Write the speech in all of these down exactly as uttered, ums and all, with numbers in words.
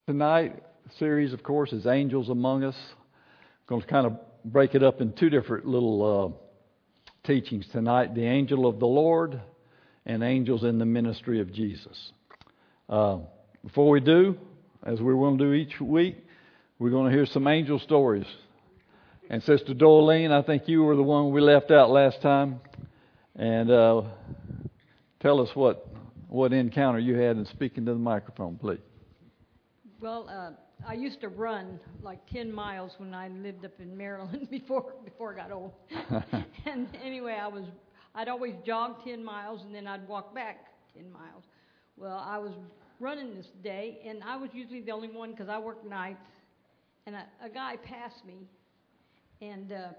Tonight, the series, of course, is Angels Among Us. I'm going to kind of break it up in two different little uh, teachings tonight. The Angel of the Lord and Angels in the Ministry of Jesus. Uh, before we do, as we're going to do each week, we're going to hear some angel stories. And Sister Dorleen, I think you were the one we left out last time. And uh, tell us what, what encounter you had in speaking to the microphone, please. Well, uh, I used to run like ten miles when I lived up in Maryland before before I got old. And anyway, I was I'd always jog ten miles and then I'd walk back ten miles. Well, I was running this day, and I was usually the only one because I work nights. And a, a guy passed me, and uh,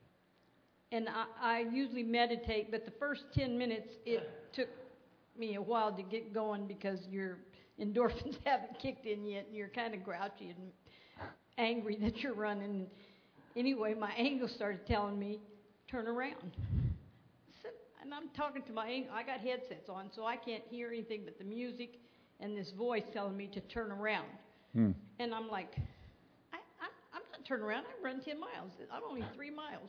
and I, I usually meditate, but the first ten minutes it took me a while to get going because you're endorphins haven't kicked in yet, and you're kind of grouchy and angry that you're running. Anyway, my angel started telling me, turn around. So, and I'm talking to my angel. I got headsets on, so I can't hear anything but the music and this voice telling me to turn around. Hmm. And I'm like, I, I, I'm not turning around. I run ten miles. I'm only three miles.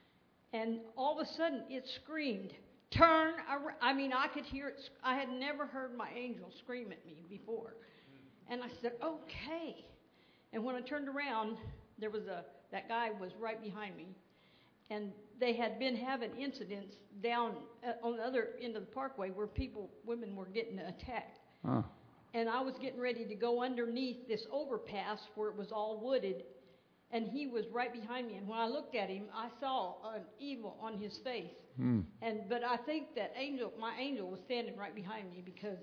And all of a sudden, it screamed, turn around. I mean, I could hear it. I had never heard my angel scream at me before. And I said, okay. And when I turned around, there was a, that guy was right behind me. And they had been having incidents down on the other end of the parkway where people, women were getting attacked. Huh. And I was getting ready to go underneath this overpass where it was all wooded. And he was right behind me. And when I looked at him, I saw an evil on his face. Hmm. And but I think that angel, my angel, was standing right behind me because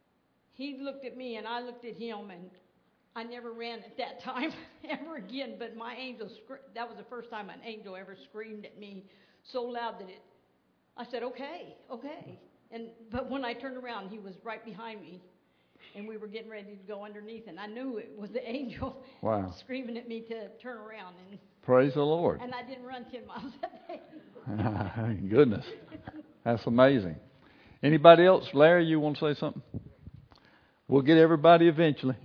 he looked at me and I looked at him, and I never ran at that time ever again. But my angel, that was the first time an angel ever screamed at me so loud that it. I said, okay, okay. And but when I turned around, he was right behind me. And we were getting ready to go underneath, and I knew it was the angel wow. screaming at me to turn around. And praise the Lord. And I didn't run ten miles that day. Goodness. That's amazing. Anybody else? Larry, you want to say something? We'll get everybody eventually.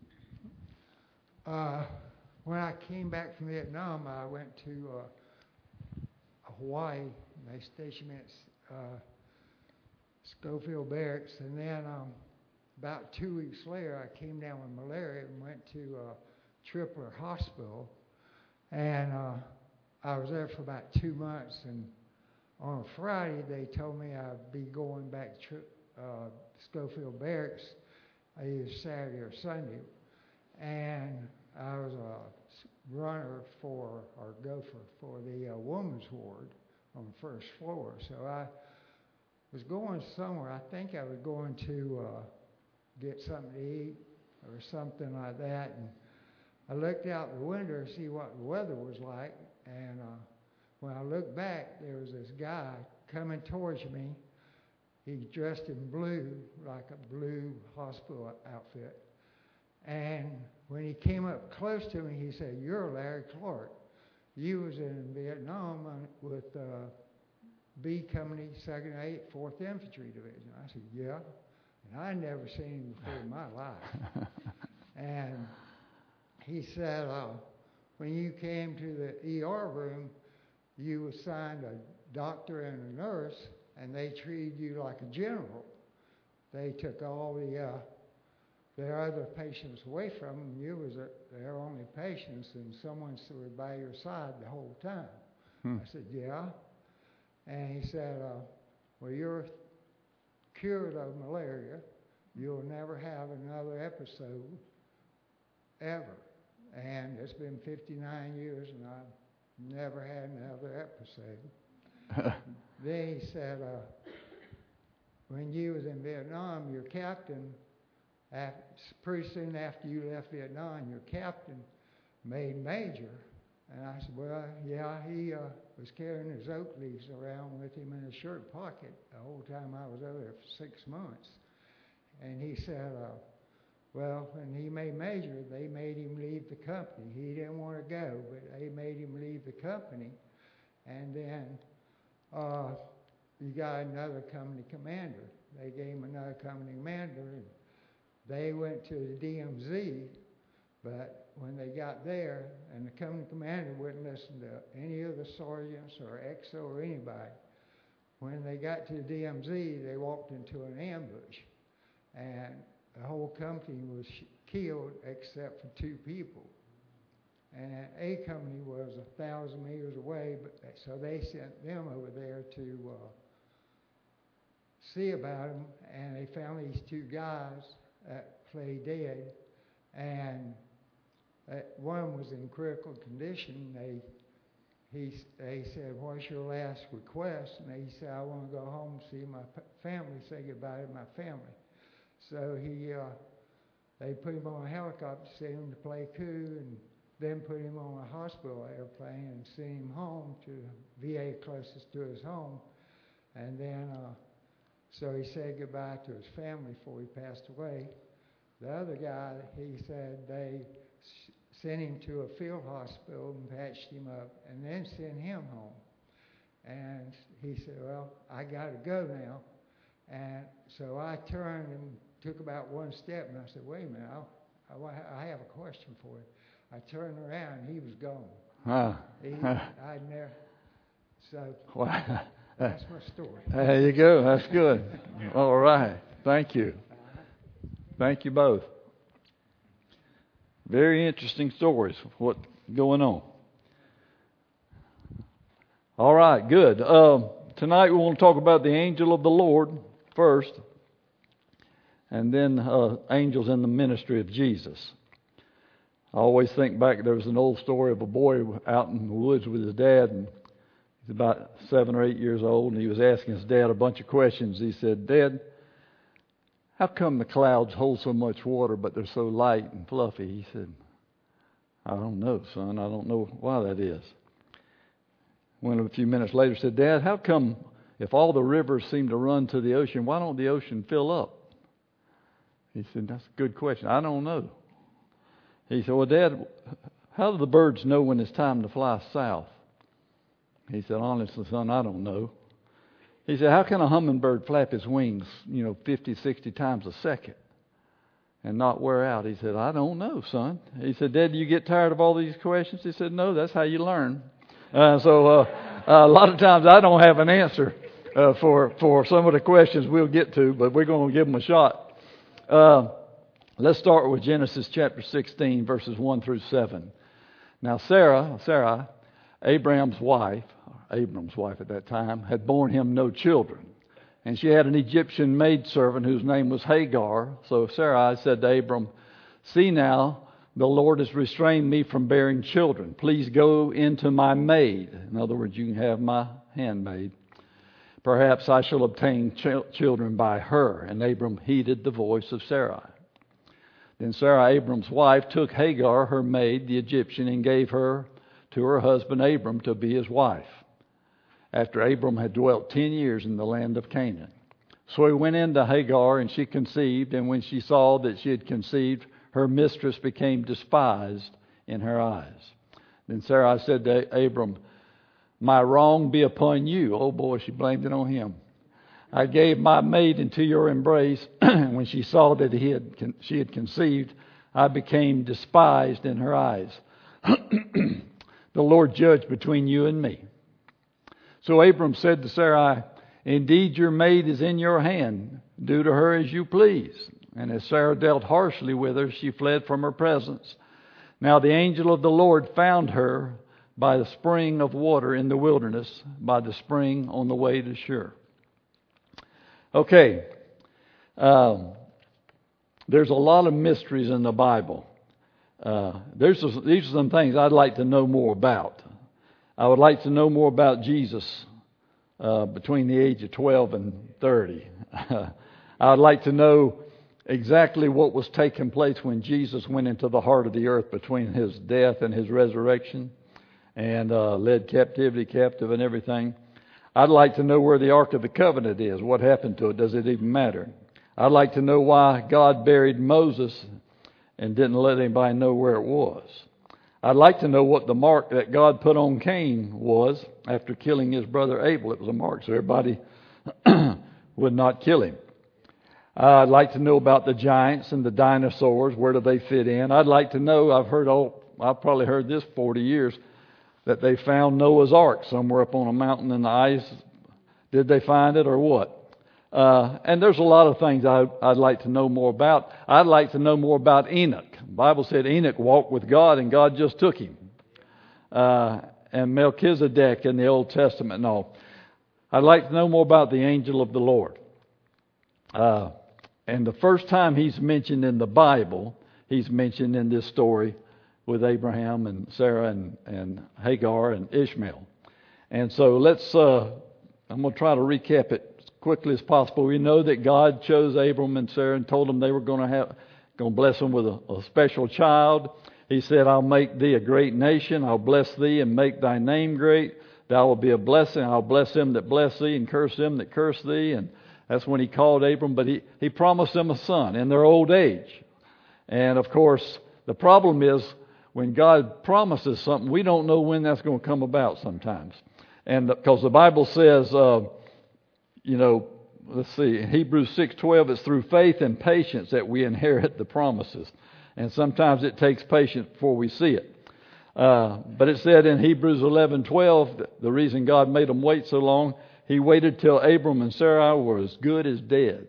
Uh, when I came back from Vietnam, I went to uh, Hawaii. They stationed me at uh, Schofield Barracks, and then um, about two weeks later, I came down with malaria and went to uh, Tripler Hospital, and uh, I was there for about two months. And on a Friday, they told me I'd be going back to uh, Schofield Barracks either Saturday or Sunday, and I was a runner for or gopher for the uh, women's ward on the first floor. So I was going somewhere. I think I was going to. Uh, get something to eat or something like that. And I looked out the window to see what the weather was like. And uh, when I looked back, there was this guy coming towards me. He dressed in blue, like a blue hospital outfit. And when he came up close to me, he said, "You're Larry Clark. You was in Vietnam with uh, B Company, second eighth, fourth Infantry Division." I said, "Yeah." And I'd never seen him before in my life. And he said, uh, when you came to the E R room, you assigned a doctor and a nurse, and they treated you like a general. They took all the uh, their other patients away from them. You was a, their only patients, and someone stood by your side the whole time. Hmm. I said, yeah. And he said, uh, well, you're cured of malaria. You'll never have another episode ever. And it's been fifty-nine years, and I've never had another episode. Then he said, uh, when you was in Vietnam, your captain, after, pretty soon after you left Vietnam, your captain made major. And I said, well, yeah, he uh, was carrying his oak leaves around with him in his shirt pocket the whole time I was over there for six months. And he said, uh, well, when he made major, they made him leave the company. He didn't want to go, but they made him leave the company. And then uh, you got another company commander. They gave him another company commander, and they went to the D M Z But when they got there, and the company commander wouldn't listen to any of the sergeants or X O or anybody, when they got to the D M Z, they walked into an ambush, and the whole company was killed except for two people. And A Company was a thousand meters away, but so they sent them over there to uh, see about them, and they found these two guys that lay dead, and uh, one was in critical condition. They he they said, "What's your last request?" And he said, "I want to go home and see my family, say goodbye to my family." So he uh, they put him on a helicopter, sent him to Pleiku, and then put him on a hospital airplane and sent him home to the V A closest to his home. And then, uh, so he said goodbye to his family before he passed away. The other guy, he said they s- sent him to a field hospital and patched him up and then sent him home. And he said, "Well, I got to go now." And so I turned and took about one step, and I said, "Wait a minute, I'll, I, I have a question for you." I turned around, and he was gone. Ah. He, I'd never, so Wow. that's my story. There you go. That's good. All right. Thank you. Thank you both. Very interesting stories of what's going on. All right, good. Um, tonight we want to talk about the angel of the Lord first, and then uh, angels in the ministry of Jesus. I always think back, there was an old story of a boy out in the woods with his dad, and he's about seven or eight years old, and he was asking his dad a bunch of questions. He said, "Dad, how come the clouds hold so much water, but they're so light and fluffy?" He said, "I don't know, son. I don't know why that is." Went a few minutes later, said, "Dad, how come if all the rivers seem to run to the ocean, why don't the ocean fill up?" He said, "That's a good question. I don't know." He said, "Well, Dad, how do the birds know when it's time to fly south?" He said, "Honestly, son, I don't know." He said, "How can a hummingbird flap his wings, you know, fifty, sixty times a second and not wear out?" He said, "I don't know, son." He said, "Dad, do you get tired of all these questions?" He said, "No, that's how you learn." Uh, so uh, a lot of times I don't have an answer uh, for, for some of the questions we'll get to, but we're going to give them a shot. Uh, let's start with Genesis chapter sixteen, verses one through seven. Now Sarah, Sarah, Abraham's wife, Abram's wife at that time, had borne him no children. And she had an Egyptian maidservant whose name was Hagar. So Sarai said to Abram, "See now, the Lord has restrained me from bearing children. Please go into my maid." In other words, you can have my handmaid. "Perhaps I shall obtain ch- children by her." And Abram heeded the voice of Sarai. Then Sarah, Abram's wife, took Hagar, her maid, the Egyptian, and gave her to her husband Abram to be his wife, after Abram had dwelt ten years in the land of Canaan. So he went in to Hagar, and she conceived, and when she saw that she had conceived, her mistress became despised in her eyes. Then Sarai said to Abram, "My wrong be upon you." Oh boy, she blamed it on him. "I gave my maid into your embrace. When she saw that he had, she had conceived, I became despised in her eyes. The Lord judge between you and me." So Abram said to Sarai, "Indeed, your maid is in your hand. Do to her as you please." And as Sarah dealt harshly with her, she fled from her presence. Now the angel of the Lord found her by the spring of water in the wilderness, by the spring on the way to Shur. Okay, um, there's a lot of mysteries in the Bible. Uh, there's a, these are some things I'd like to know more about. I would like to know more about Jesus uh, between the age of twelve and thirty. I would like to know exactly what was taking place when Jesus went into the heart of the earth between his death and his resurrection, and uh, led captivity captive and everything. I'd like to know where the Ark of the Covenant is. What happened to it? Does it even matter? I'd like to know why God buried Moses and didn't let anybody know where it was. I'd like to know what the mark that God put on Cain was after killing his brother Abel. It was a mark so everybody would not kill him. Uh, I'd like to know about the giants and the dinosaurs. Where do they fit in? I'd like to know, I've heard, oh, I've probably heard this forty years, that they found Noah's Ark somewhere up on a mountain in the ice. Did they find it or what? Uh, and there's a lot of things I, I'd like to know more about. I'd like to know more about Enoch. The Bible said Enoch walked with God and God just took him. Uh, and Melchizedek in the Old Testament and all. I'd like to know more about the angel of the Lord. Uh, and the first time he's mentioned in the Bible, he's mentioned in this story with Abraham and Sarah and, and Hagar and Ishmael. And so let's, uh, I'm going to try to recap it as quickly as possible. We know that God chose Abram and Sarah and told them they were going to have, going to bless them with a, a special child. He said, I'll make thee a great nation. I'll bless thee and make thy name great. Thou will be a blessing. I'll bless them that bless thee and curse them that curse thee. And that's when he called Abram. But he, he promised them a son in their old age. And of course, the problem is when God promises something, we don't know when that's going to come about sometimes. And because the Bible says, uh, you know, let's see, in Hebrews six twelve, it's through faith and patience that we inherit the promises. And sometimes it takes patience before we see it. Uh, but it said in Hebrews eleven twelve, the reason God made them wait so long, He waited till Abram and Sarai were as good as dead.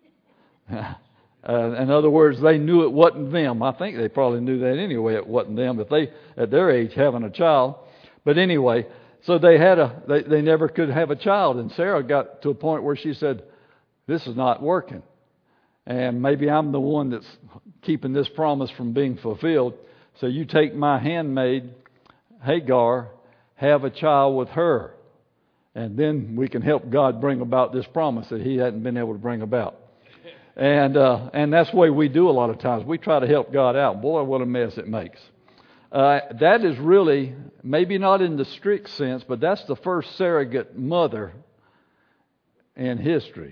uh, in other words, they knew it wasn't them. I think they probably knew that anyway. It wasn't them if they, at their age, having a child. But anyway, so they had a, they, they never could have a child. And Sarah got to a point where she said, "This is not working. And maybe I'm the one that's keeping this promise from being fulfilled. So you take my handmaid, Hagar, have a child with her. And then we can help God bring about this promise that He hadn't been able to bring about." And uh, and that's the way we do a lot of times. We try to help God out. Boy, what a mess it makes. Uh, that is really, maybe not in the strict sense, but that's the first surrogate mother in history.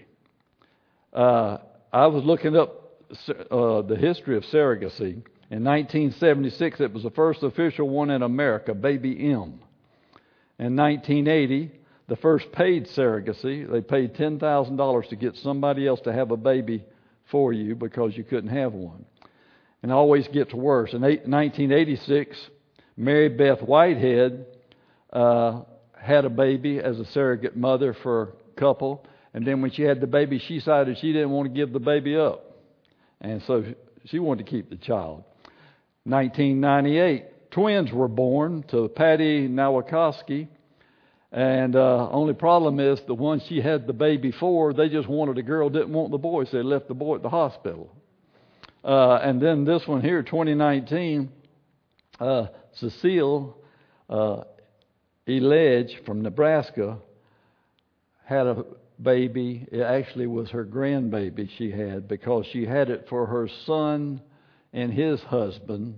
Uh, I was looking up uh, the history of surrogacy. In nineteen seventy-six, it was the first official one in America, Baby M. In nineteen eighty, the first paid surrogacy, they paid ten thousand dollars to get somebody else to have a baby for you because you couldn't have one. And it always gets worse. In nineteen eighty-six, Mary Beth Whitehead uh, had a baby as a surrogate mother for a couple. And then when she had the baby, she decided she didn't want to give the baby up. And so she wanted to keep the child. nineteen ninety-eight, twins were born to Patty Nowakowski. And uh, only problem is the one she had the baby for, they just wanted a girl, didn't want the boy, so they left the boy at the hospital. Uh, and then this one here, twenty nineteen, uh, Cecile uh, Eledge from Nebraska had a baby. It actually was her grandbaby she had because she had it for her son and his husband.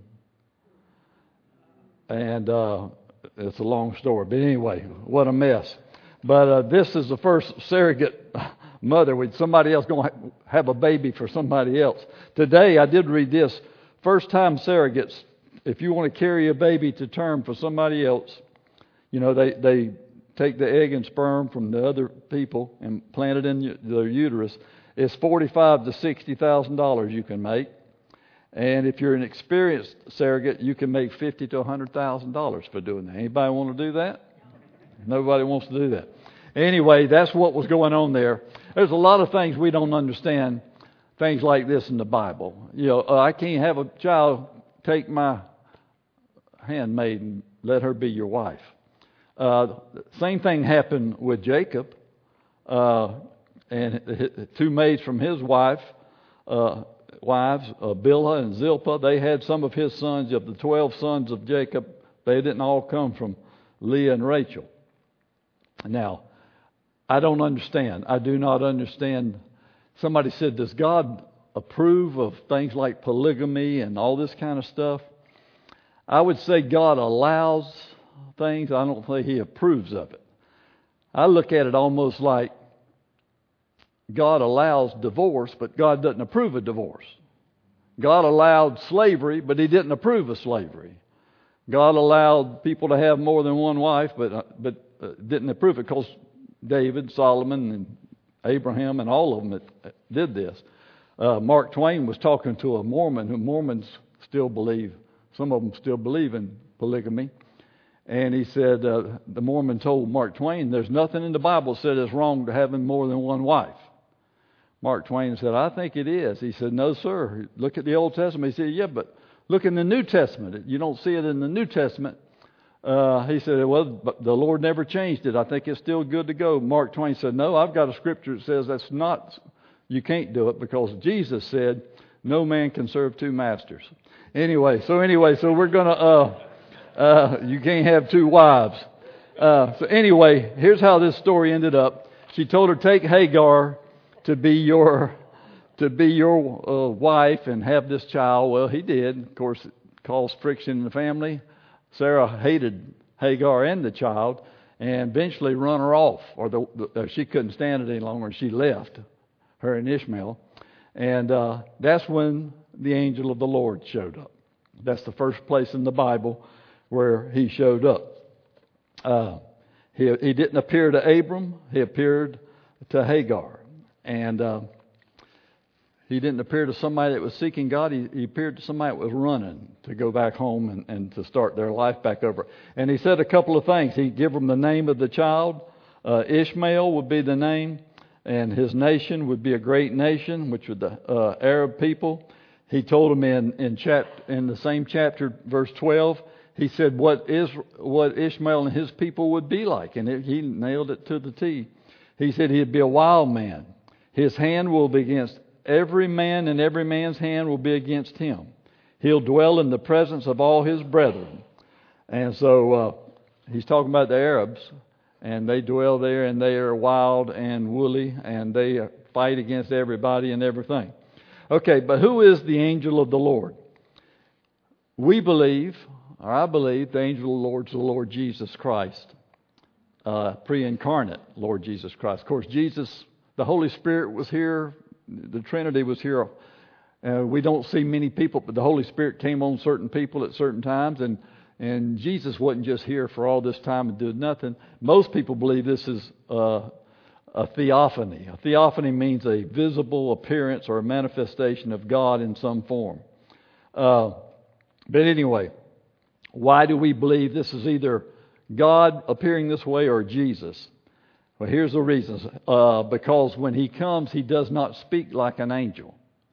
And uh, it's a long story. But anyway, what a mess. But uh, this is the first surrogate mother with somebody else going to have a baby for somebody else. Today, I did read this. First time surrogates, if you want to carry a baby to term for somebody else, you know, they, they take the egg and sperm from the other people and plant it in their uterus. It's forty-five thousand to sixty thousand dollars you can make. And if you're an experienced surrogate, you can make fifty thousand to one hundred thousand dollars for doing that. Anybody want to do that? Nobody wants to do that. Anyway, that's what was going on there. There's a lot of things we don't understand, things like this in the Bible. You know, uh, I can't have a child take my handmaid and let her be your wife. Uh, same thing happened with Jacob uh, and two maids from his wife, uh, wives, uh, Bilhah and Zilpah. They had some of his sons. Of the twelve sons of Jacob, they didn't all come from Leah and Rachel. Now, I don't understand. I do not understand. Somebody said, does God approve of things like polygamy and all this kind of stuff? I would say God allows things. I don't think He approves of it. I look at it almost like God allows divorce, but God doesn't approve of divorce. God allowed slavery, but He didn't approve of slavery. God allowed people to have more than one wife, but uh, but uh, didn't approve it because David, Solomon, and Abraham, and all of them did this. Uh, Mark Twain was talking to a Mormon, who Mormons still believe, some of them still believe in polygamy. And he said, uh, the Mormon told Mark Twain, there's nothing in the Bible that said it's wrong to having more than one wife. Mark Twain said, I think it is. He said, no, sir. Look at the Old Testament. He said, yeah, but look in the New Testament. You don't see it in the New Testament. Uh, he said, well, but the Lord never changed it. I think it's still good to go. Mark Twain said, no, I've got a scripture that says that's not, you can't do it because Jesus said, no man can serve two masters. Anyway, so anyway, so we're going to, uh, uh, you can't have two wives. Uh, so anyway, here's how this story ended up. She told her, take Hagar to be your, to be your uh, wife and have this child. Well, he did. Of course, it caused friction in the family. Sarah hated Hagar and the child and eventually run her off, or the, the, uh, she couldn't stand it any longer, and she left, her and Ishmael. And uh, that's when the angel of the Lord showed up. That's the first place in the Bible where he showed up. Uh, he, he didn't appear to Abram, he appeared to Hagar. And uh, he didn't appear to somebody that was seeking God. He, he appeared to somebody that was running to go back home and, and to start their life back over. And he said a couple of things. He gave them the name of the child. Uh, Ishmael would be the name. And his nation would be a great nation, which would the uh, Arab people. He told them in in, chap, in the same chapter, verse twelve, he said what is what Ishmael and his people would be like. And it, he nailed it to the T. He said he'd be a wild man. His hand will be against every man, and every man's hand will be against him. He'll dwell in the presence of all his brethren. And so uh, he's talking about the Arabs. And they dwell there, and they are wild and woolly, and they fight against everybody and everything. Okay, but who is the angel of the Lord? We believe, or I believe, the angel of the Lord is the Lord Jesus Christ, uh, pre-incarnate Lord Jesus Christ. Of course, Jesus, the Holy Spirit was here, the Trinity was here. Uh, we don't see many people, but the Holy Spirit came on certain people at certain times, and And Jesus wasn't just here for all this time and did nothing. Most people believe this is uh, a theophany. A theophany means a visible appearance or a manifestation of God in some form. Uh, but anyway, why do we believe this is either God appearing this way or Jesus? Well, here's the reasons. Uh, because when He comes, He does not speak like an angel.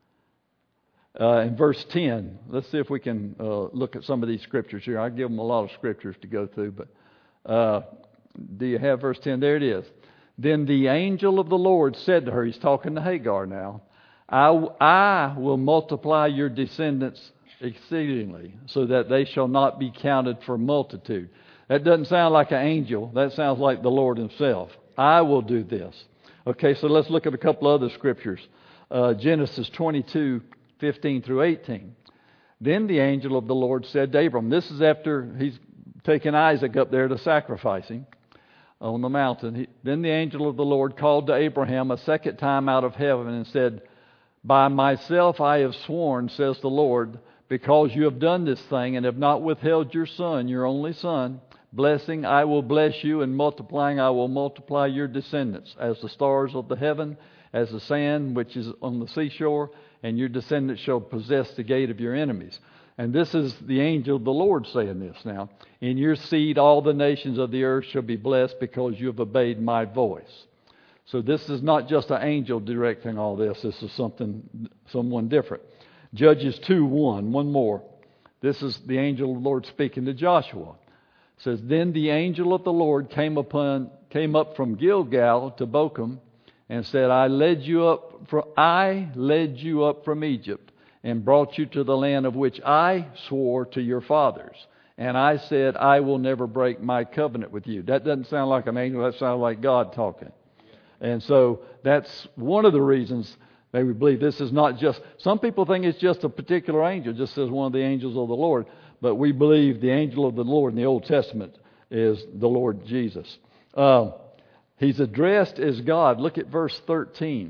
Uh, in verse ten, let's see if we can uh, look at some of these scriptures here. I give them a lot of scriptures to go through, but uh, do you have verse ten? There it is. Then the angel of the Lord said to her, he's talking to Hagar now, I, I will multiply your descendants exceedingly, so that they shall not be counted for multitude. That doesn't sound like an angel. That sounds like the Lord Himself. I will do this. Okay, so let's look at a couple other scriptures. Uh, Genesis twenty-two, fifteen through eighteen. Then the angel of the Lord said to Abram, this is after he's taken Isaac up there to sacrifice him on the mountain. He, then the angel of the Lord called to Abraham a second time out of heaven and said, by myself I have sworn, says the Lord, because you have done this thing and have not withheld your son, your only son, blessing I will bless you, and multiplying I will multiply your descendants as the stars of the heaven, as the sand which is on the seashore, and your descendants shall possess the gate of your enemies. And this is the angel of the Lord saying this now. In your seed all the nations of the earth shall be blessed, because you have obeyed my voice. So this is not just an angel directing all this. This is something, someone different. Judges two one, one more. This is the angel of the Lord speaking to Joshua. It says, then the angel of the Lord came upon came up from Gilgal to Bochum, and said, I led you up from I led you up from Egypt, and brought you to the land of which I swore to your fathers. And I said, I will never break my covenant with you. That doesn't sound like an angel. That sounds like God talking. And so that's one of the reasons they would believe this is not just, some people think it's just a particular angel, just as one of the angels of the Lord. But we believe the angel of the Lord in the Old Testament is the Lord Jesus. Uh, he's addressed as God. Look at verse thirteen.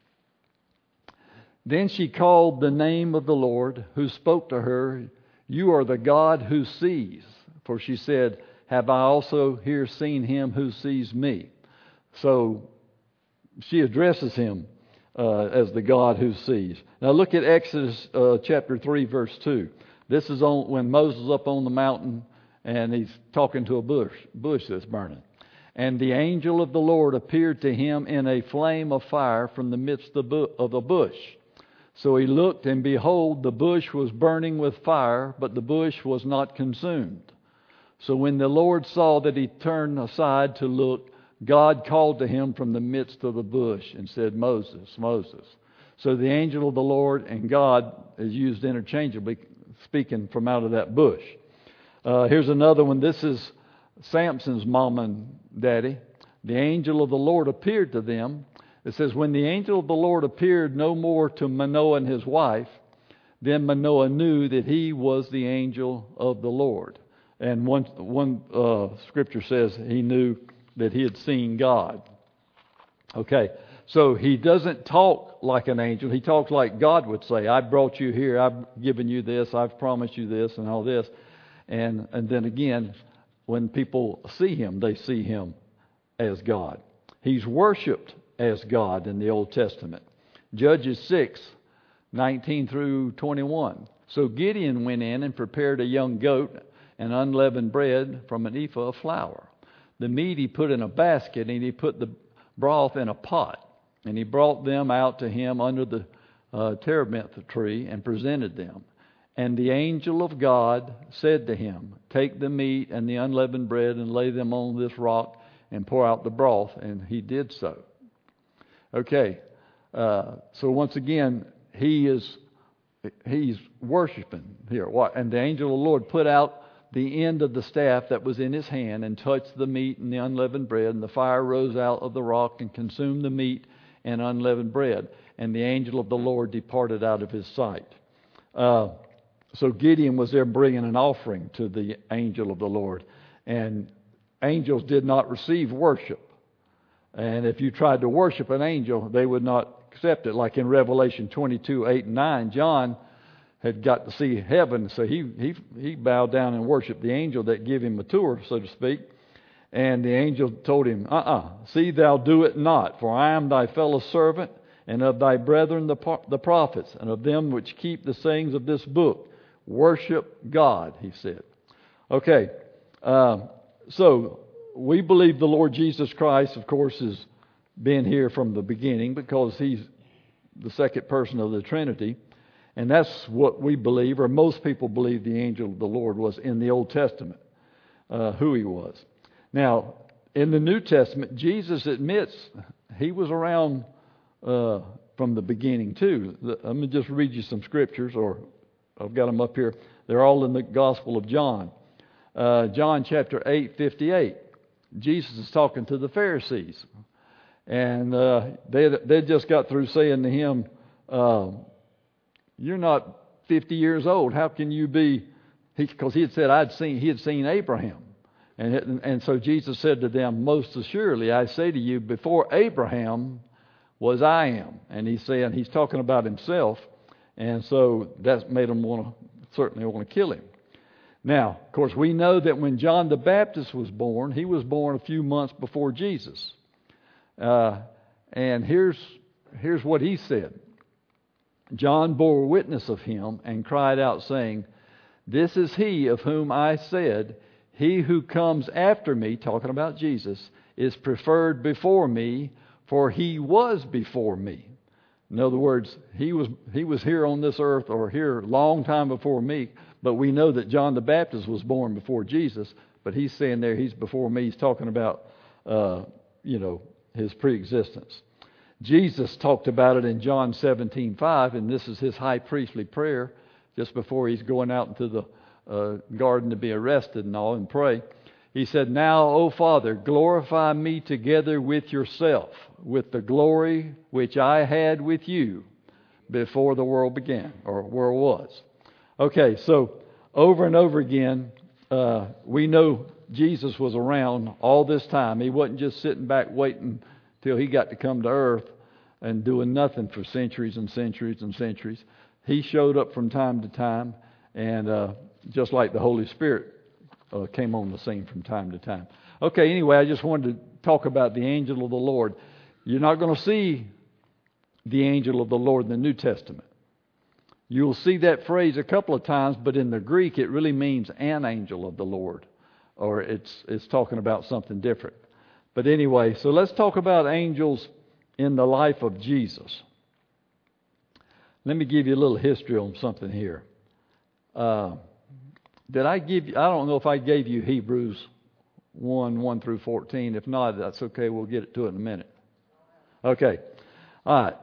Then she called the name of the Lord who spoke to her, you are the God who sees. For she said, have I also here seen him who sees me? So she addresses him uh, as the God who sees. Now look at Exodus uh, chapter three, verse two. This is on when Moses is up on the mountain and he's talking to a bush, bush that's burning. And the angel of the Lord appeared to him in a flame of fire from the midst of the bush. So he looked, and behold, the bush was burning with fire, but the bush was not consumed. So when the Lord saw that he turned aside to look, God called to him from the midst of the bush and said, Moses, Moses. So the angel of the Lord and God is used interchangeably, speaking from out of that bush. Uh, here's another one. This is Samson's mom and daddy. The angel of the Lord appeared to them. It says, when the angel of the Lord appeared no more to Manoah and his wife, then Manoah knew that he was the angel of the Lord. And one, one uh, scripture says he knew that he had seen God. Okay, so he doesn't talk like an angel. He talks like God would say, I brought you here, I've given you this, I've promised you this and all this. And, and then again, when people see him, they see him as God. He's worshipped as God in the Old Testament. Judges six, nineteen through twenty-one. So Gideon went in and prepared a young goat and unleavened bread from an ephah of flour. The meat he put in a basket, and he put the broth in a pot. And he brought them out to him under the uh, terebinth tree and presented them. And the angel of God said to him, take the meat and the unleavened bread and lay them on this rock and pour out the broth. And he did so. Okay, uh, so once again, he is he's worshiping here. And the angel of the Lord put out the end of the staff that was in his hand and touched the meat and the unleavened bread, and the fire rose out of the rock and consumed the meat and unleavened bread. And the angel of the Lord departed out of his sight. Uh, so Gideon was there bringing an offering to the angel of the Lord. And angels did not receive worship. And if you tried to worship an angel, they would not accept it. Like in Revelation twenty-two, eight and nine, John had got to see heaven, so he he he bowed down and worshiped the angel that gave him a tour, so to speak. And the angel told him, uh-uh, see thou do it not, for I am thy fellow servant, and of thy brethren the, the prophets, and of them which keep the sayings of this book. Worship God, he said. Okay, uh, so we believe the Lord Jesus Christ, of course, has been here from the beginning because he's the second person of the Trinity. And that's what we believe, or most people believe the angel of the Lord was in the Old Testament, uh, who he was. Now, in the New Testament, Jesus admits he was around uh, from the beginning too. Let me just read you some scriptures, or I've got them up here. They're all in the Gospel of John. Uh, John chapter eight, fifty-eight. Jesus is talking to the Pharisees. And uh, they they just got through saying to him, uh, you're not fifty years old. How can you be? Because he, he had said I'd seen he had seen Abraham, and it, and so Jesus said to them, most assuredly I say to you, before Abraham was I am. And he's saying he's talking about himself, and so that made them want to certainly want to kill him. Now, of course, we know that when John the Baptist was born, he was born a few months before Jesus. Uh, and here's here's what he said. John bore witness of him and cried out, saying, this is he of whom I said, he who comes after me, talking about Jesus, is preferred before me, for he was before me. In other words, he was he was here on this earth, or here a long time before me, but we know that John the Baptist was born before Jesus, but he's saying there he's before me. He's talking about, uh, you know, his preexistence. Jesus talked about it in John seventeen five, and this is his high priestly prayer just before he's going out into the uh, garden to be arrested and all and pray. He said, now, O Father, glorify me together with yourself, with the glory which I had with you before the world began, or world was. Okay, so over and over again, uh, we know Jesus was around all this time. He wasn't just sitting back waiting till he got to come to earth and doing nothing for centuries and centuries and centuries. He showed up from time to time, and uh, just like the Holy Spirit uh, came on the scene from time to time. Okay, anyway, I just wanted to talk about the angel of the Lord. You're not going to see the angel of the Lord in the New Testament. You'll see that phrase a couple of times, but in the Greek it really means an angel of the Lord, or it's it's talking about something different. But anyway, so let's talk about angels in the life of Jesus. Let me give you a little history on something here. Uh, did I give you, I don't know if I gave you Hebrews one, one through fourteen. If not, that's okay. We'll get it to it in a minute. Okay. All right.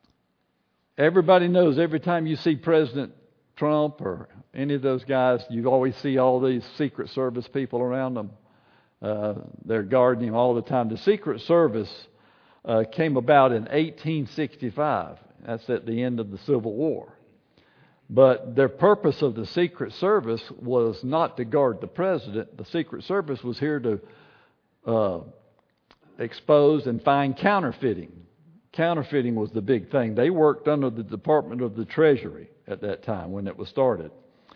Everybody knows every time you see President Trump or any of those guys, you always see all these Secret Service people around them. Uh, they're guarding him all the time. The Secret Service uh, came about in eighteen sixty-five. That's at the end of the Civil War. But their purpose of the Secret Service was not to guard the president. The Secret Service was here to uh, expose and find counterfeiting. Counterfeiting was the big thing. They worked under the Department of the Treasury at that time when it was started.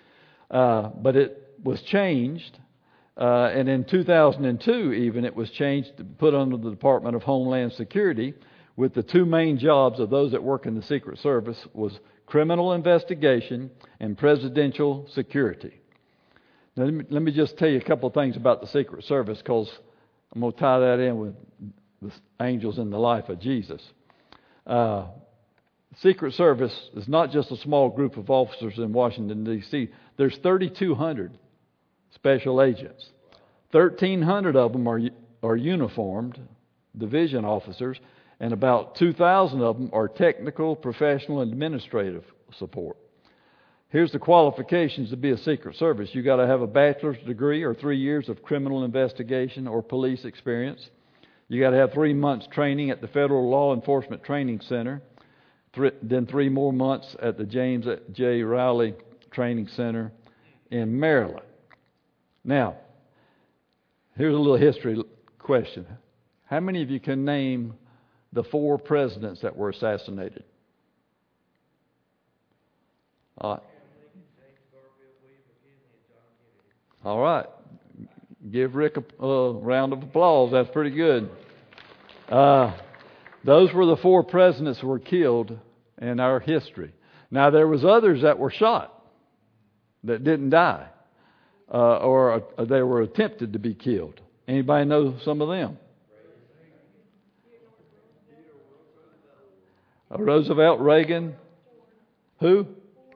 Uh, but it was changed, uh, and in two thousand two even it was changed to put under the Department of Homeland Security, with the two main jobs of those that work in the Secret Service was criminal investigation and presidential security. Now, let me, let me just tell you a couple of things about the Secret Service, because I'm going to tie that in with the angels in the life of Jesus. Uh, Secret Service is not just a small group of officers in Washington, D C There's thirty-two hundred special agents. thirteen hundred of them are, are uniformed division officers, and about two thousand of them are technical, professional, and administrative support. Here's the qualifications to be a Secret Service. You've got to have a bachelor's degree or three years of criminal investigation or police experience. You got to have three months training at the Federal Law Enforcement Training Center, th- then three more months at the James J. Rowley Training Center in Maryland. Now, here's a little history question. How many of you can name the four presidents that were assassinated? Uh, all right. Give Rick a uh, round of applause. That's pretty good. Uh, those were the four presidents who were killed in our history. Now, there was others that were shot that didn't die, uh, or uh, they were attempted to be killed. Anybody know some of them? Uh, Roosevelt, Reagan, who?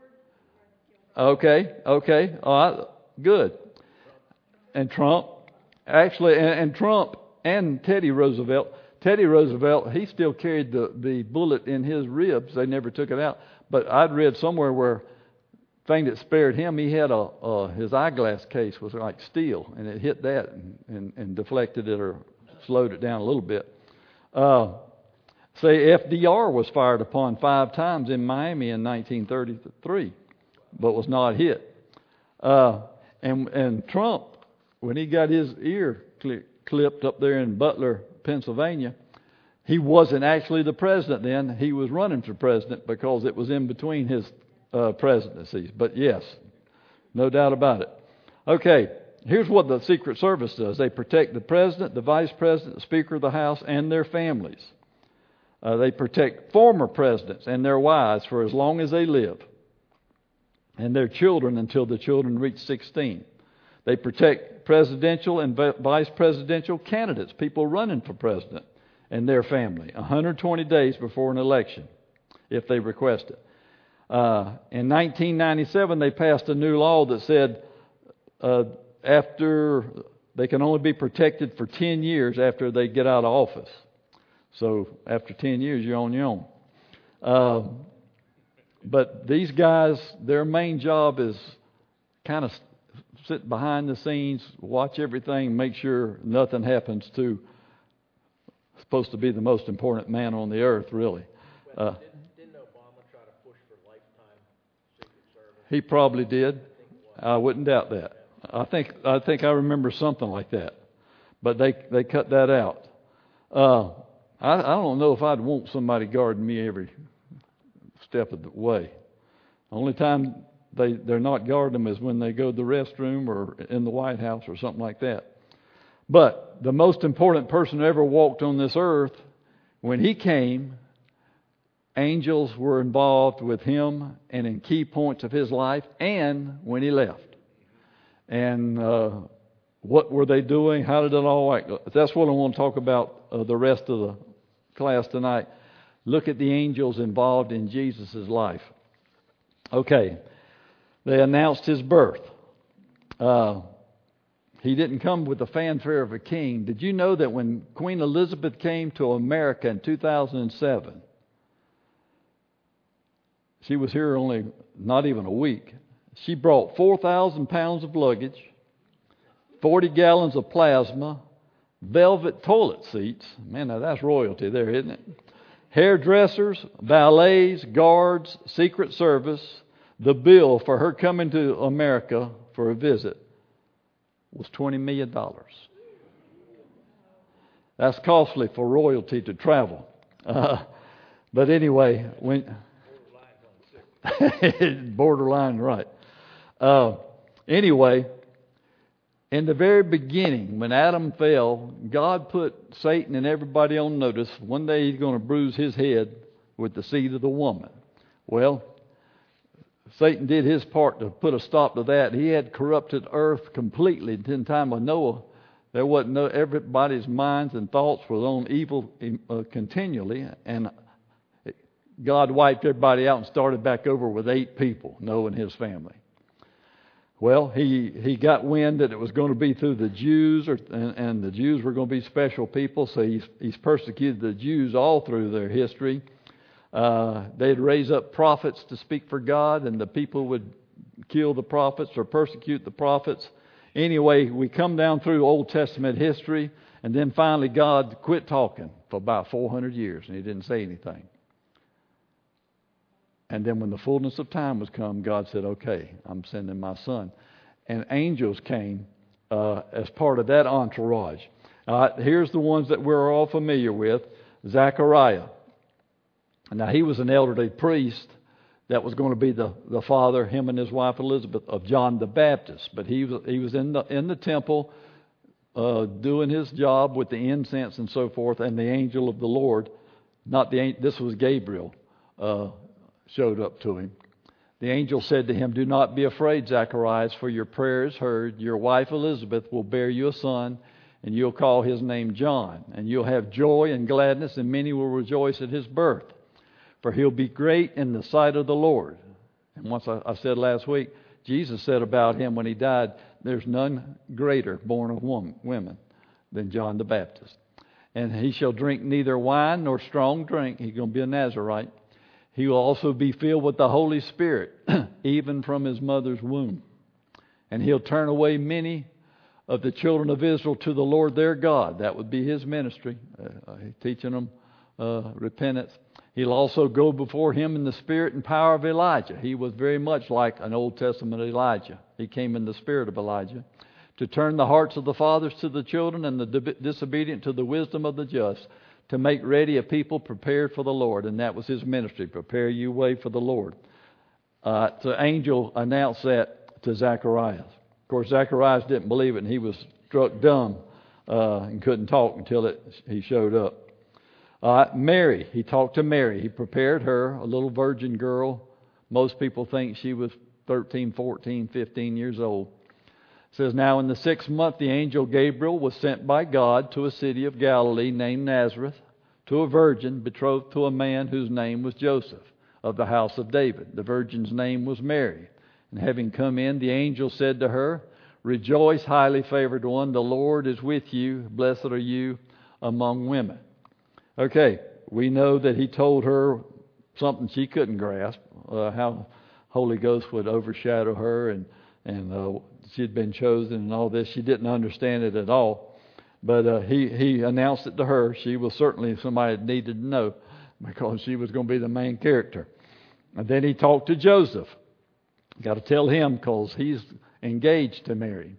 Okay, okay, all right, good. And Trump, actually, and, and Trump and Teddy Roosevelt. Teddy Roosevelt, he still carried the, the bullet in his ribs. They never took it out. But I'd read somewhere where the thing that spared him, he had a uh, his eyeglass case was like steel, and it hit that and, and, and deflected it or slowed it down a little bit. Uh, say F D R was fired upon five times in Miami in nineteen thirty-three, but was not hit. Uh, and and Trump, when he got his ear cli- clipped up there in Butler, Pennsylvania, he wasn't actually the president then. He was running for president because it was in between his uh, presidencies. But yes, no doubt about it. Okay, here's what the Secret Service does. They protect the president, the vice president, the Speaker of the House, and their families. Uh, they protect former presidents and their wives for as long as they live, and their children until the children reach sixteen. They protect presidential and vice presidential candidates, people running for president, and their family, one hundred twenty days before an election, if they request it. Uh, in nineteen ninety-seven, they passed a new law that said uh, after they can only be protected for ten years after they get out of office. So after ten years, you're on your own. Uh, but these guys, their main job is kind of sit behind the scenes, watch everything, make sure nothing happens to supposed to be the most important man on the earth, really. Uh, didn't, didn't Obama try to push for lifetime Secret Service? He probably did. I wouldn't doubt that. I think I think I remember something like that, but they they cut that out. Uh, I, I don't know if I'd want somebody guarding me every step of the way. Only time They, they're not guarding them is when they go to the restroom or in the White House or something like that. But the most important person who ever walked on this earth, when he came angels were involved with him and in key points of his life and when he left. And uh, what were they doing? How did it all work? That's what I want to talk about uh, the rest of the class tonight. Look at the angels involved in Jesus' life. Okay, they announced his birth. Uh, he didn't come with the fanfare of a king. Did you know that when Queen Elizabeth came to America in two thousand seven, she was here only not even a week. She brought four thousand pounds of luggage, forty gallons of plasma, velvet toilet seats. Man, now that's royalty there, isn't it? Hairdressers, valets, guards, Secret Service. The bill for her coming to America for a visit was twenty million dollars. That's costly for royalty to travel. Uh, but anyway, when borderline right. Uh, anyway, in the very beginning, when Adam fell, God put Satan and everybody on notice. One day he's going to bruise his head with the seed of the woman. Well, Satan did his part to put a stop to that. He had corrupted earth completely. In the time of Noah, there wasn't no, everybody's minds and thoughts were on evil uh, continually, and God wiped everybody out and started back over with eight people, Noah and his family. Well, he, he got wind that it was going to be through the Jews, or, and, and the Jews were going to be special people, so he's, he's persecuted the Jews all through their history. Uh, they'd raise up prophets to speak for God, and the people would kill the prophets or persecute the prophets. Anyway, we come down through Old Testament history, and then finally God quit talking for about four hundred years, and he didn't say anything. And then when the fullness of time was come, God said, okay, I'm sending my son. And angels came uh, as part of that entourage. Uh, here's the ones that we're all familiar with. Zechariah. Now, he was an elderly priest that was going to be the, the father, him and his wife Elizabeth, of John the Baptist. But he was, he was in the, in the temple uh, doing his job with the incense and so forth, and the angel of the Lord, not the this was Gabriel, uh, showed up to him. The angel said to him, "Do not be afraid, Zacharias, for your prayer is heard. Your wife Elizabeth will bear you a son, and you'll call his name John. And you'll have joy and gladness, and many will rejoice at his birth. For he'll be great in the sight of the Lord." And once I, I said last week, Jesus said about him when he died, there's none greater born of woman, women than John the Baptist. And he shall drink neither wine nor strong drink. He's going to be a Nazarite. He will also be filled with the Holy Spirit, even from his mother's womb. And he'll turn away many of the children of Israel to the Lord their God. That would be his ministry, uh, teaching them uh, repentance. He'll also go before him in the spirit and power of Elijah. He was very much like an Old Testament Elijah. He came in the spirit of Elijah to turn the hearts of the fathers to the children and the disobedient to the wisdom of the just, to make ready a people prepared for the Lord. And that was his ministry, prepare you way for the Lord. Uh, the angel announced that to Zacharias. Of course, Zacharias didn't believe it, and he was struck dumb uh, and couldn't talk until it, he showed up. Uh, Mary, he talked to Mary. He prepared her, a little virgin girl. Most people think she was thirteen, fourteen, fifteen years old. It says, "Now in the sixth month the angel Gabriel was sent by God to a city of Galilee named Nazareth, to a virgin betrothed to a man whose name was Joseph, of the house of David. The virgin's name was Mary. And having come in, the angel said to her, 'Rejoice, highly favored one, the Lord is with you. Blessed are you among women.'" Okay, we know that he told her something she couldn't grasp, uh, how Holy Ghost would overshadow her, and, and uh, she'd been chosen and all this. She didn't understand it at all. But uh, he, he announced it to her. She was certainly somebody that needed to know, because she was going to be the main character. And then he talked to Joseph. Got to tell him, because he's engaged to Mary.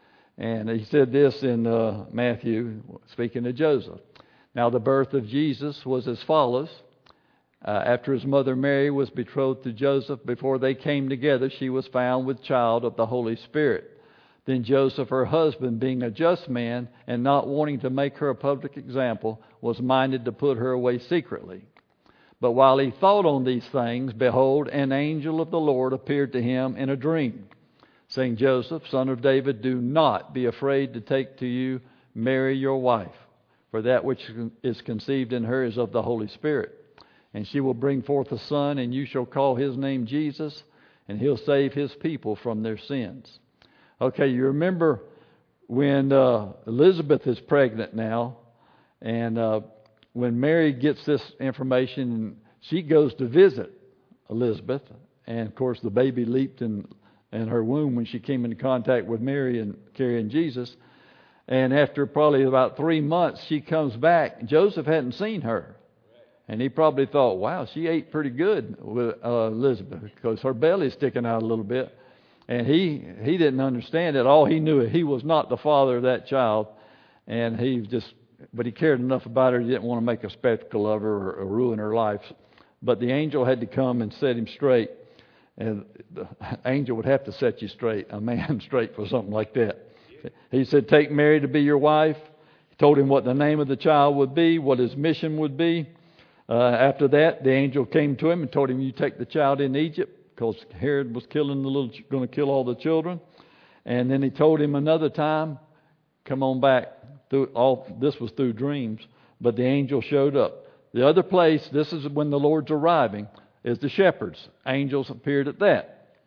And he said this in uh, Matthew, speaking to Joseph. "Now the birth of Jesus was as follows. Uh, after his mother Mary was betrothed to Joseph, before they came together, she was found with child of the Holy Spirit. Then Joseph, her husband, being a just man and not wanting to make her a public example, was minded to put her away secretly. But while he thought on these things, behold, an angel of the Lord appeared to him in a dream, saying, Joseph, son of David, do not be afraid to take to you Mary your wife, for that which is conceived in her is of the Holy Spirit. And she will bring forth a son, and you shall call his name Jesus, and he'll save his people from their sins. Okay, you remember when uh, Elizabeth is pregnant now, and uh, when Mary gets this information, she goes to visit Elizabeth, and of course the baby leaped in, in her womb when she came into contact with Mary and carrying Jesus. And after probably about three months, she comes back. Joseph hadn't seen her. And he probably thought, wow, she ate pretty good with uh, Elizabeth, because her belly's sticking out a little bit. And he, he didn't understand it. All he knew, he was not the father of that child. And he just, but he cared enough about her, he didn't want to make a spectacle of her or, or ruin her life. But the angel had to come and set him straight. And the angel would have to set you straight, a man straight for something like that. He said, take Mary to be your wife. He told him what the name of the child would be, what his mission would be. Uh, after that, the angel came to him and told him, you take the child in Egypt, because Herod was killing the little, going to kill all the children. And then he told him another time, come on back. Through all this was through dreams, but the angel showed up. The other place, this is when the Lord's arriving, is the shepherds. Angels appeared at that.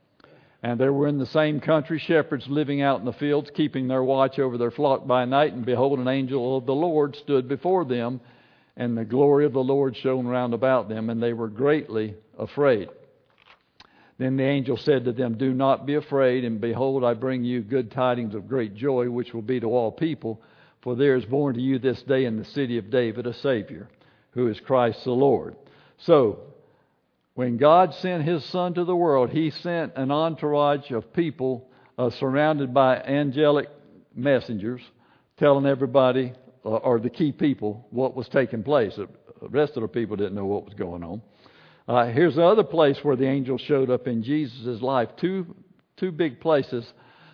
And there were in the same country shepherds living out in the fields, keeping their watch over their flock by night. And behold, an angel of the Lord stood before them, and the glory of the Lord shone round about them, and they were greatly afraid. Then the angel said to them, do not be afraid, and behold, I bring you good tidings of great joy, which will be to all people. For there is born to you this day in the city of David a Savior, who is Christ the Lord. So, when God sent His Son to the world, He sent an entourage of people uh, surrounded by angelic messengers, telling everybody, uh, or the key people, what was taking place. The rest of the people didn't know what was going on. Uh, here's the other place where the angel showed up in Jesus' life. Two, two big places.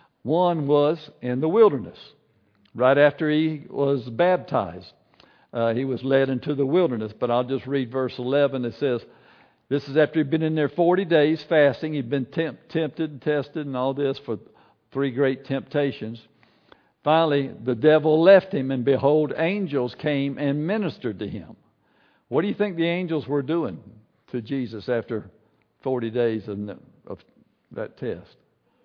One was in the wilderness. Right after He was baptized, uh, He was led into the wilderness. But I'll just read verse eleven. It says, this is after He'd been in there forty days fasting. He'd been temp- tempted and tested and all this for three great temptations. Finally, the devil left Him, and behold, angels came and ministered to Him. What do you think the angels were doing to Jesus after forty days of, of that test?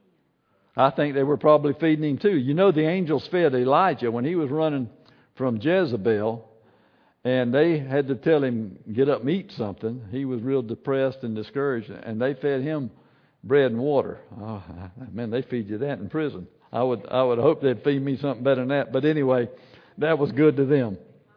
I think they were probably feeding Him too. You know, the angels fed Elijah when he was running from Jezebel. And they had to tell him, get up and eat something. He was real depressed and discouraged. And they fed him bread and water. Oh, man, they feed you that in prison. I would I would hope they'd feed me something better than that. But anyway, that was good to them.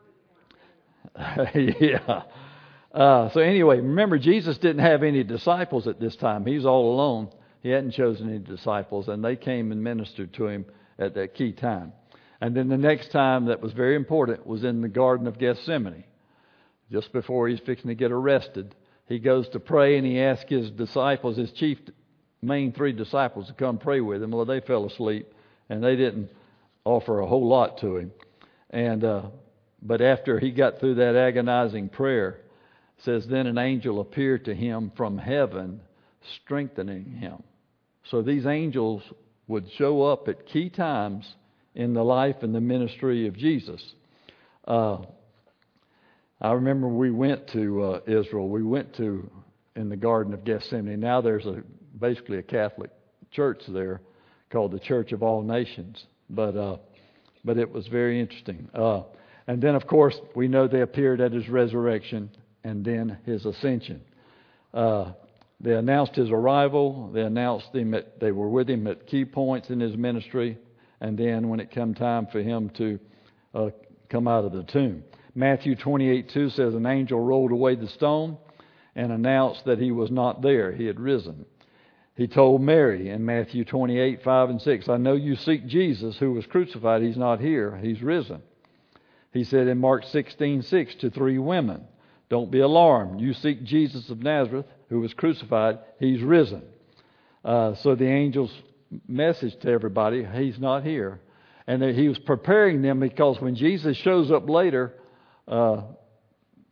yeah. Uh, so anyway, remember, Jesus didn't have any disciples at this time. He's all alone. He hadn't chosen any disciples. And they came and ministered to Him at that key time. And then the next time that was very important was in the Garden of Gethsemane. Just before He's fixing to get arrested, He goes to pray, and He asks His disciples, His chief main three disciples, to come pray with Him. Well, they fell asleep, and they didn't offer a whole lot to Him. And uh, but after He got through that agonizing prayer, it says, then an angel appeared to Him from heaven, strengthening Him. So these angels would show up at key times in the life and the ministry of Jesus. Uh, I remember we went to uh, Israel. We went to, in the Garden of Gethsemane. Now there's a basically a Catholic church there called the Church of All Nations. But uh, but it was very interesting. Uh, and then, of course, we know they appeared at His resurrection and then His ascension. Uh, they announced His arrival. They announced him at, they were with Him at key points in His ministry. And then when it came time for Him to uh, come out of the tomb. Matthew twenty-eight two says, an angel rolled away the stone and announced that He was not there. He had risen. He told Mary in Matthew twenty-eight five and six, I know you seek Jesus who was crucified. He's not here. He's risen. He said in Mark sixteen six to three women, don't be alarmed. You seek Jesus of Nazareth who was crucified. He's risen. Uh, so the angels message to everybody, He's not here. And He was preparing them, because when Jesus shows up later, uh,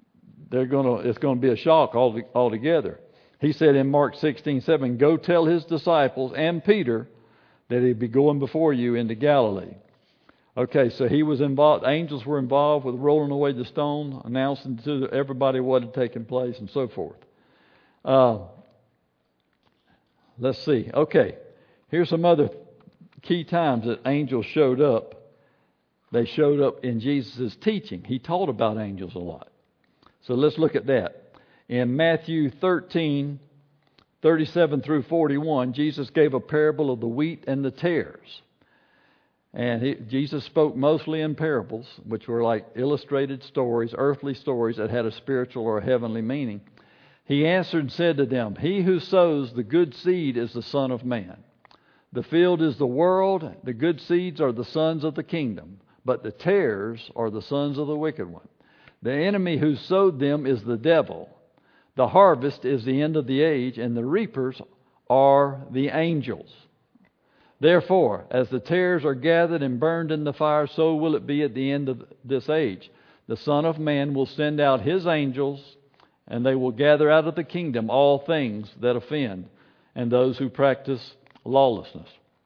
they're gonna it's gonna be a shock all altogether. He said in Mark sixteen seven, "Go tell his disciples and Peter that he'd be going before you into Galilee." Okay, so he was involved. Angels were involved with rolling away the stone, announcing to everybody what had taken place, and so forth. Uh, let's see. Okay, here's some other key times that angels showed up. They showed up in Jesus' teaching. He taught about angels a lot. So let's look at that. In Matthew thirteen, thirty-seven through forty-one, Jesus gave a parable of the wheat and the tares. And he, Jesus spoke mostly in parables, which were like illustrated stories, earthly stories that had a spiritual or a heavenly meaning. He answered and said to them, "He who sows the good seed is the Son of Man. The field is the world, the good seeds are the sons of the kingdom, but the tares are the sons of the wicked one. The enemy who sowed them is the devil. The harvest is the end of the age, and the reapers are the angels. Therefore, as the tares are gathered and burned in the fire, so will it be at the end of this age. The Son of Man will send out His angels, and they will gather out of the kingdom all things that offend, and those who practice lawlessness."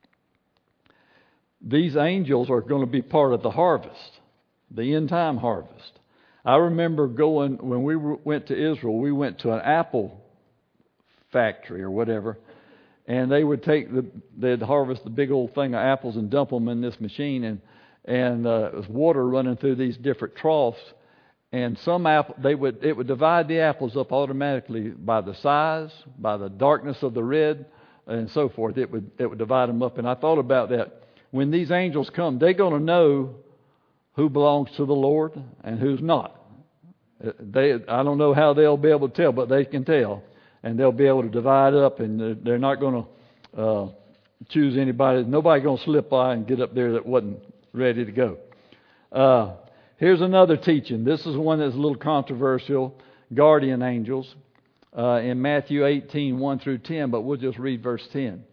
These angels are going to be part of the harvest, the end time harvest. I remember going, when we went to Israel, we went to an apple factory or whatever, and they would take the, they'd harvest the big old thing of apples and dump them in this machine, and and uh, it was water running through these different troughs, and some apple they would it would divide the apples up automatically by the size, by the darkness of the red, and so forth. It would it would divide them up, and I thought about that. When these angels come, they're going to know who belongs to the Lord and who's not. They I don't know how they'll be able to tell, but they can tell. And they'll be able to divide up, and they're not going to uh, choose anybody. Nobody's going to slip by and get up there that wasn't ready to go. Uh, here's another teaching. This is one that's a little controversial. Guardian angels uh, in Matthew eighteen, one through ten, but we'll just read verse ten.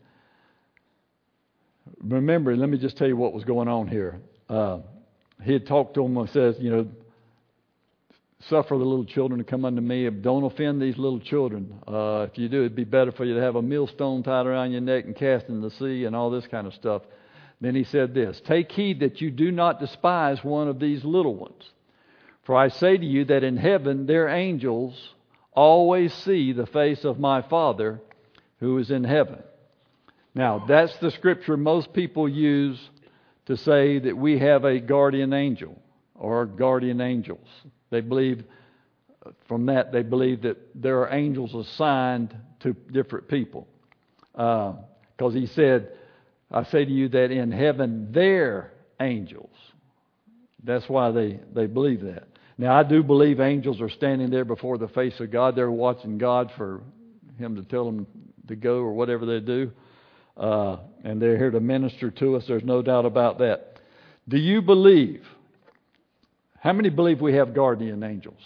Remember, let me just tell you what was going on here. Uh, he had talked to them and says, you know, "Suffer the little children to come unto me. Don't offend these little children. Uh, if you do, it'd be better for you to have a millstone tied around your neck and cast in the sea," and all this kind of stuff. Then he said this, "Take heed that you do not despise one of these little ones. For I say to you that in heaven their angels always see the face of my Father who is in heaven." Now, that's the scripture most people use to say that we have a guardian angel or guardian angels. They believe, from that, they believe that there are angels assigned to different people. Because uh, he said, "I say to you that in heaven, their angels." That's why they, they believe that. Now, I do believe angels are standing there before the face of God. They're watching God for Him to tell them to go or whatever they do. Uh, and they're here to minister to us. There's no doubt about that. Do you believe? How many believe we have guardian angels?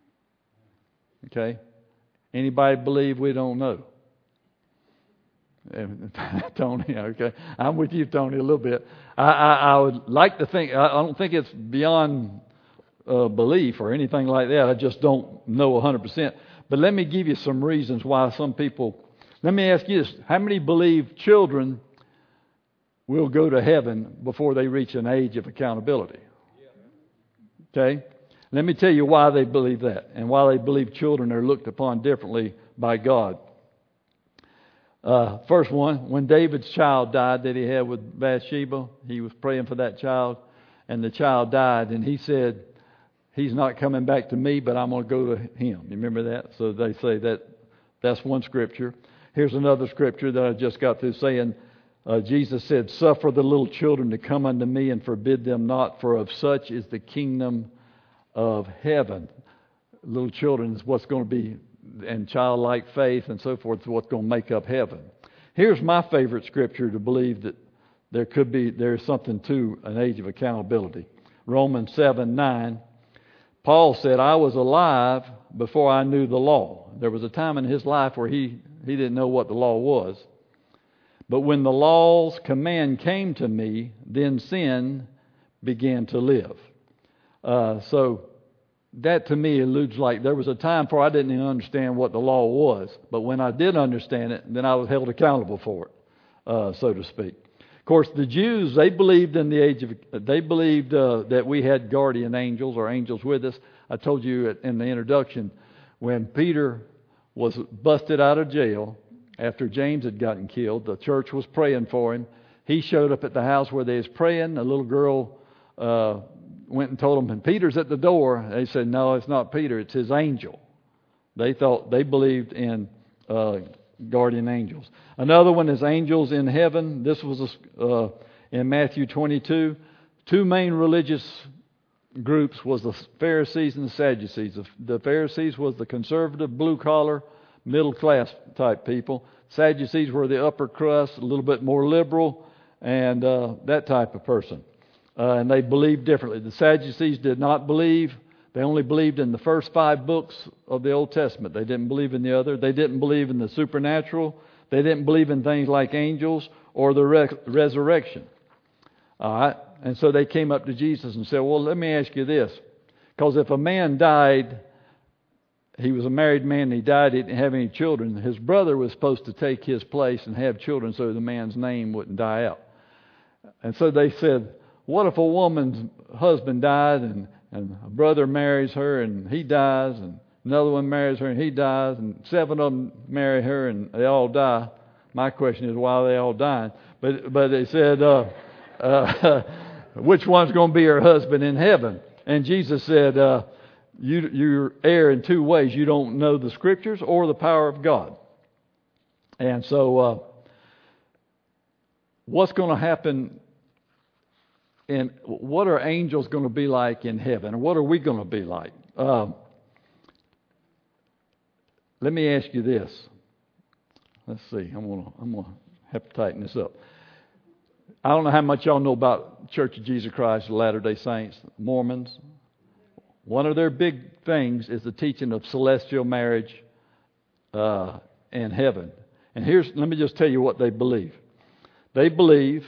Okay. Anybody believe we don't know? Tony, okay. I'm with you, Tony, a little bit. I, I, I would like to think, I don't think it's beyond uh, belief or anything like that. I just don't know one hundred percent. But let me give you some reasons why some people... Let me ask you this. How many believe children will go to heaven before they reach an age of accountability? Okay? Let me tell you why they believe that and why they believe children are looked upon differently by God. Uh, first one, when David's child died that he had with Bathsheba, he was praying for that child, and the child died, and he said, "He's not coming back to me, but I'm going to go to him." You remember that? So they say that that's one scripture. Here's another scripture that I just got through saying, uh, Jesus said, "Suffer the little children to come unto me and forbid them not, for of such is the kingdom of heaven." Little children is what's going to be, and childlike faith and so forth is what's going to make up heaven. Here's my favorite scripture to believe that there could be, there's something to an age of accountability. Romans seven nine. Paul said, "I was alive before I knew the law." There was a time in his life where he, he didn't know what the law was. "But when the law's command came to me, then sin began to live." Uh, so that to me alludes like there was a time before I didn't even understand what the law was. But when I did understand it, then I was held accountable for it, uh, so to speak. Of course, the Jews, they believed in the age of, they believed uh, that we had guardian angels or angels with us. I told you in the introduction, when Peter was busted out of jail after James had gotten killed, the church was praying for him. He showed up at the house where they was praying. A little girl uh, went and told him, and Peter's at the door. They said, no, it's not Peter, it's his angel. They thought, they believed in uh, guardian angels. Another one is angels in heaven. This was uh, in Matthew twenty-two. Two main religious groups was the Pharisees and the Sadducees. The Pharisees was the conservative, blue-collar, middle-class type people. Sadducees were the upper crust, a little bit more liberal, and uh, that type of person. Uh, and they believed differently. The Sadducees did not believe. They only believed in the first five books of the Old Testament. They didn't believe in the other. They didn't believe in the supernatural. They didn't believe in things like angels or the re- resurrection. All right? And so they came up to Jesus and said, well, let me ask you this. Because if a man died, he was a married man and he died, he didn't have any children, his brother was supposed to take his place and have children so the man's name wouldn't die out. And so they said, what if a woman's husband died and, and a brother marries her and he dies, and another one marries her and he dies, and seven of them marry her and they all die? My question is, why are they all dying? But but they said, uh, uh, which one's going to be her husband in heaven? And Jesus said, uh, you you err in two ways. You don't know the Scriptures or the power of God. And so uh, what's going to happen? And what are angels going to be like in heaven? Or what are we going to be like? Um, let me ask you this. Let's see. I'm going to I'm going to have to tighten this up. I don't know how much y'all know about Church of Jesus Christ of Latter-day Saints, Mormons. One of their big things is the teaching of celestial marriage uh, in heaven. And here's let me just tell you what they believe. They believe.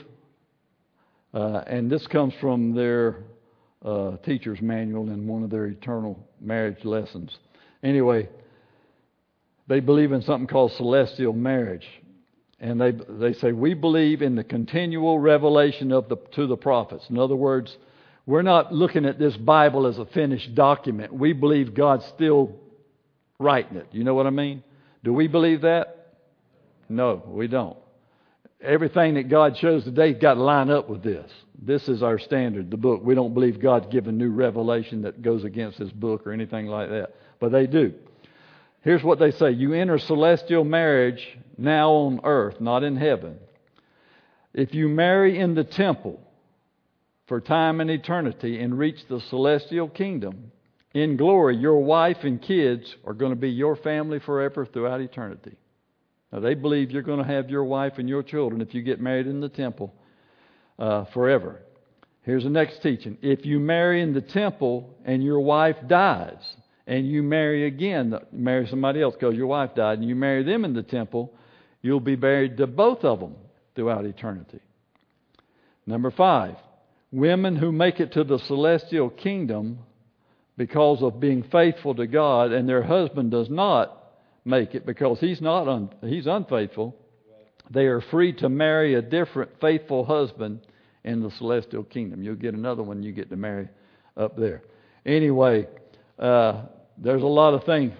Uh, and this comes from their uh, teacher's manual in one of their eternal marriage lessons. Anyway, they believe in something called celestial marriage. And they they say, we believe in the continual revelation of the to the prophets. In other words, we're not looking at this Bible as a finished document. We believe God's still writing it. You know what I mean? Do we believe that? No, we don't. Everything that God shows today has got to line up with this. This is our standard, the book. We don't believe God's given new revelation that goes against this book or anything like that. But they do. Here's what they say. You enter celestial marriage now on earth, not in heaven. If you marry in the temple for time and eternity and reach the celestial kingdom, in glory, your wife and kids are going to be your family forever throughout eternity. Now, they believe you're going to have your wife and your children if you get married in the temple uh, forever. Here's the next teaching. If you marry in the temple and your wife dies, and you marry again, marry somebody else because your wife died, and you marry them in the temple, you'll be married to both of them throughout eternity. Number five, women who make it to the celestial kingdom because of being faithful to God, and their husband does not make it because he's not un, he's unfaithful, they are free to marry a different faithful husband in the celestial kingdom. You'll get another one you get to marry up there. Anyway, uh, there's a lot of things.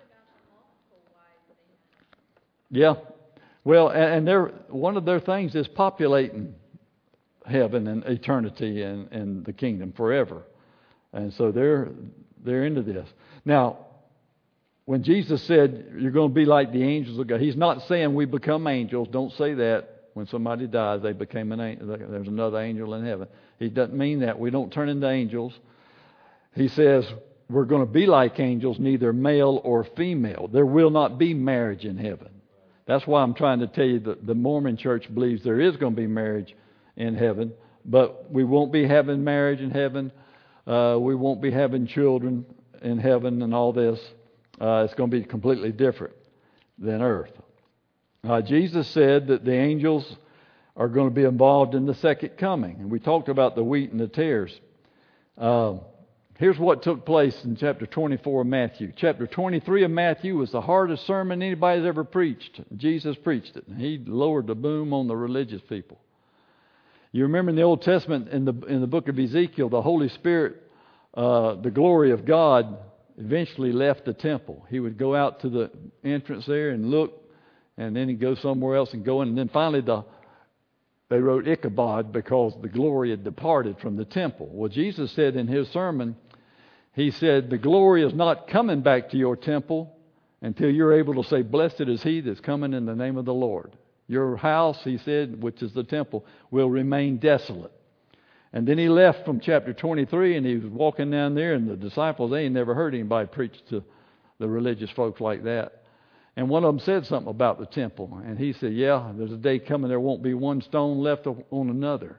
Yeah. Well, and, and they're, one of their things is populating heaven and eternity and, and the kingdom forever. And so they're they're into this. Now, when Jesus said you're going to be like the angels of God, He's not saying we become angels. Don't say that. When somebody dies, they became an angel. There's another angel in heaven. He doesn't mean that. We don't turn into angels. He says we're going to be like angels, neither male or female. There will not be marriage in heaven. That's why I'm trying to tell you that the Mormon church believes there is going to be marriage in heaven, but we won't be having marriage in heaven. Uh, we won't be having children in heaven and all this. Uh, it's going to be completely different than earth. Uh, Jesus said that the angels are going to be involved in the second coming. And we talked about the wheat and the tares. Uh, Here's what took place in chapter twenty-four of Matthew. Chapter twenty-three of Matthew was the hardest sermon anybody's ever preached. Jesus preached it. He lowered the boom on the religious people. You remember in the Old Testament, in the in the book of Ezekiel, the Holy Spirit, uh, the glory of God, eventually left the temple. He would go out to the entrance there and look, and then he'd go somewhere else and go in. And then finally the they wrote Ichabod because the glory had departed from the temple. Well, Jesus said in his sermon, he said, the glory is not coming back to your temple until you're able to say, blessed is he that's coming in the name of the Lord. Your house, he said, which is the temple, will remain desolate. And then he left from chapter twenty-three, and he was walking down there, and the disciples, they ain't never heard anybody preach to the religious folks like that. And one of them said something about the temple. And he said, yeah, there's a day coming there won't be one stone left on another.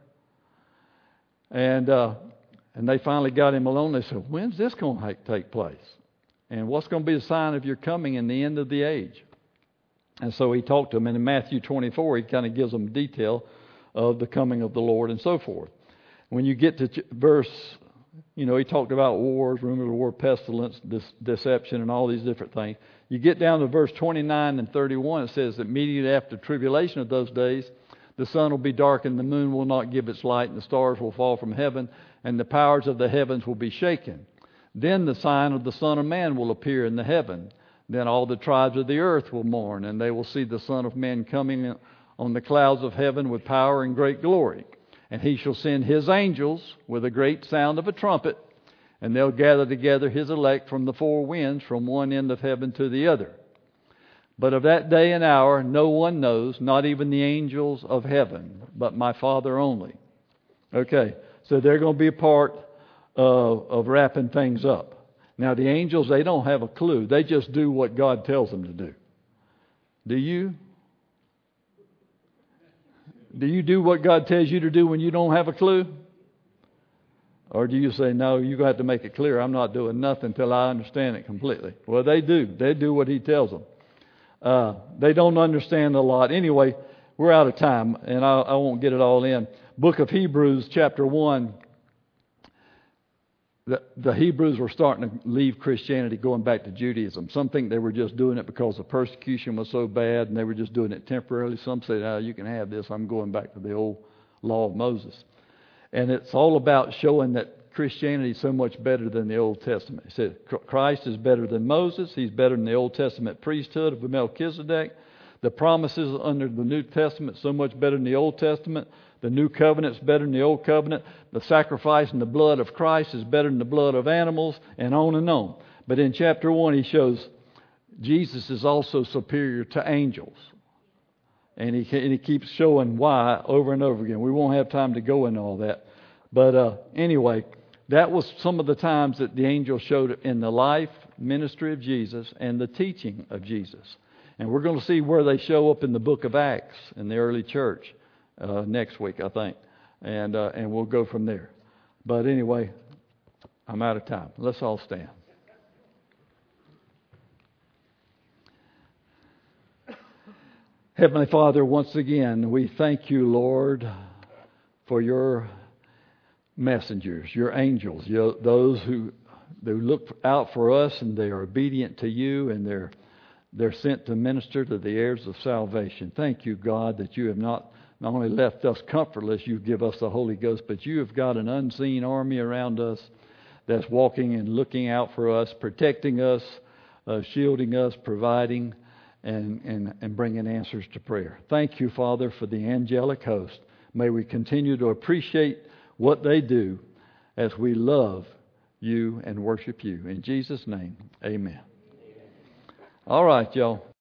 And uh, and they finally got him alone. They said, when's this going to take place? And what's going to be the sign of your coming in the end of the age? And so he talked to them. And in Matthew twenty-four, he kind of gives them detail of the coming of the Lord and so forth. When you get to verse, you know, he talked about wars, rumors of war, pestilence, dis- deception, and all these different things. You get down to verse twenty-nine and thirty-one, it says that immediately after the tribulation of those days, the sun will be darkened, the moon will not give its light, and the stars will fall from heaven, and the powers of the heavens will be shaken. Then the sign of the Son of Man will appear in the heaven. Then all the tribes of the earth will mourn, and they will see the Son of Man coming on the clouds of heaven with power and great glory. And he shall send his angels with a great sound of a trumpet, and they'll gather together his elect from the four winds, from one end of heaven to the other. But of that day and hour no one knows, not even the angels of heaven, but my Father only. Okay, so they're going to be a part of, of wrapping things up. Now the angels, they don't have a clue. They just do what God tells them to do. Do you? Do you do what God tells you to do when you don't have a clue? Or do you say, no, you're going to have to make it clear, I'm not doing nothing until I understand it completely? Well, they do. They do what he tells them. Uh, they don't understand a lot. Anyway, we're out of time, and I, I won't get it all in. Book of Hebrews, chapter one. The, the Hebrews were starting to leave Christianity, going back to Judaism. Some think they were just doing it because the persecution was so bad, and they were just doing it temporarily. Some say, oh, you can have this. I'm going back to the old law of Moses. And it's all about showing that Christianity is so much better than the Old Testament. It said Christ is better than Moses. He's better than the Old Testament priesthood of Melchizedek. The promises under the New Testament so much better than the Old Testament. The New Covenant's better than the Old Covenant. The sacrifice and the blood of Christ is better than the blood of animals, and on and on. But in chapter one, he shows Jesus is also superior to angels. And he, and he keeps showing why over and over again. We won't have time to go into all that. But uh, anyway, that was some of the times that the angels showed in the life, ministry of Jesus, and the teaching of Jesus. And we're going to see where they show up in the book of Acts in the early church uh, next week, I think. And uh, and we'll go from there. But anyway, I'm out of time. Let's all stand. Heavenly Father, once again, we thank you, Lord, for your messengers, your angels, your, those who they look out for us and they are obedient to you, and they're they're sent to minister to the heirs of salvation. Thank you, God, that you have not, not only left us comfortless, you give us the Holy Ghost, but you have got an unseen army around us that's walking and looking out for us, protecting us, uh, shielding us, providing, and, and, and bringing answers to prayer. Thank you, Father, for the angelic host. May we continue to appreciate what they do as we love you and worship you. In Jesus' name, amen. All right, y'all.